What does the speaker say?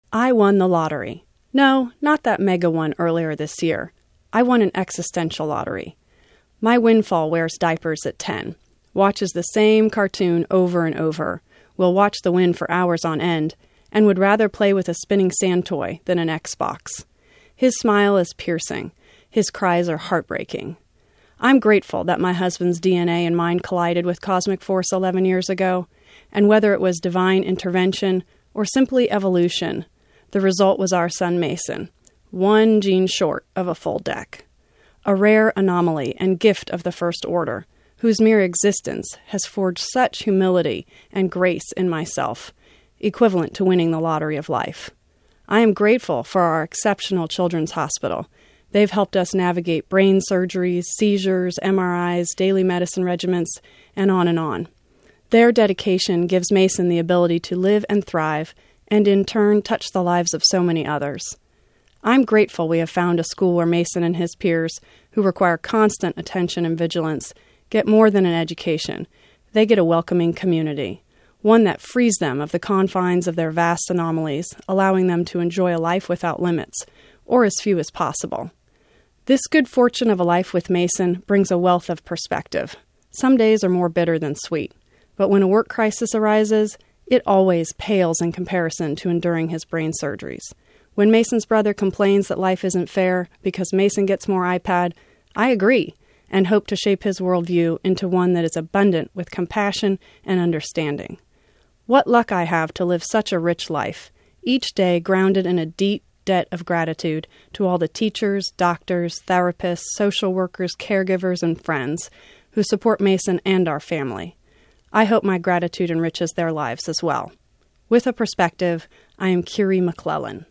I won the lottery. No, not that mega one earlier this year. I won an existential lottery. My windfall wears diapers at 10, watches the same cartoon over and over, will watch the wind for hours on end, and would rather play with a spinning sand toy than an Xbox. His smile is piercing. His cries are heartbreaking. I'm grateful that my husband's DNA and mine collided with cosmic force 11 years ago, and whether it was divine intervention or simply evolution, the result was our son Mason, one gene short of a full deck. A rare anomaly and gift of the first order, whose mere existence has forged such humility and grace in myself, equivalent to winning the lottery of life. I am grateful for our exceptional children's hospital. They've helped us navigate brain surgeries, seizures, MRIs, daily medicine regimens, and on and on. Their dedication gives Mason the ability to live and thrive, and in turn touch the lives of so many others. I'm grateful we have found a school where Mason and his peers, who require constant attention and vigilance, get more than an education. They get a welcoming community, one that frees them of the confines of their vast anomalies, allowing them to enjoy a life without limits, or as few as possible. This good fortune of a life with Mason brings a wealth of perspective. Some days are more bitter than sweet, but when a work crisis arises, it always pales in comparison to enduring his brain surgeries. When Mason's brother complains that life isn't fair because Mason gets more iPad, I agree and hope to shape his worldview into one that is abundant with compassion and understanding. What luck I have to live such a rich life, each day grounded in a deep debt of gratitude to all the teachers, doctors, therapists, social workers, caregivers, and friends who support Mason and our family. I hope my gratitude enriches their lives as well. With a perspective, I am Curie McClellan.